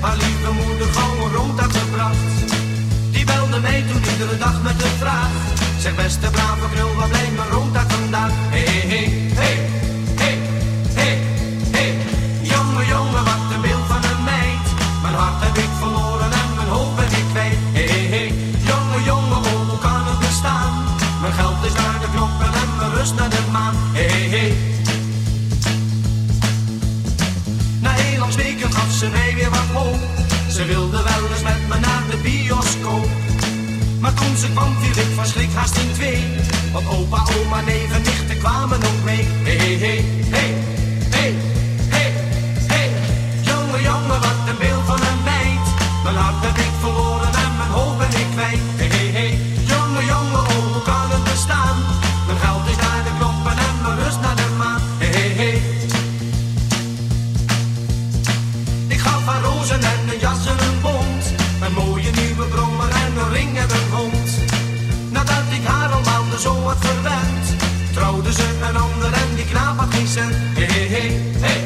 haar lieve moeder gauw een rondaard gebracht. Die belde mij toen iedere dag met de vraag: zeg beste brave knul, waar blijft mijn rondaard vandaan? Hey, hey, hey, hey, hey, hey. Jongen, jongen, wat een beeld van een meid. Mijn hart heb ik verloren en mijn hoofd ben ik kwijt. Hey, hey, hey. Jongen, jongen, oh, hoe kan het bestaan? Mijn geld is naar de knoppen en mijn rust naar de maan. Hey, hey, hey. Na heel lang weken gaf ze mij weer wat hoop. Ze wilde wel eens met me naar de bioscoop. Maar toen ze kwam viel ik van schrik haast in twee. Want opa, oma, neef en nichten kwamen ook mee. Hey, hey, hey, hey, hey, hey, hey. Jongen, jongen, wat een beeld van een meid. Mijn hart heb ik verloren en mijn hoofd ben ik kwijt. Hey, hey, hey. Jongen, jongen, oh, hoe kan het bestaan? Mijn geld is naar de knoppen en mijn rust naar de maan. Hey, hey, hey. Ik gaf haar rozen en een jas en een bont. Een mooie nieuwe brommer en een ring en een hond. Nadat ik haar al maanden zo had verwend, trouwde ze een ander en die knaap had geen cent. Hey, hey, hey, hey.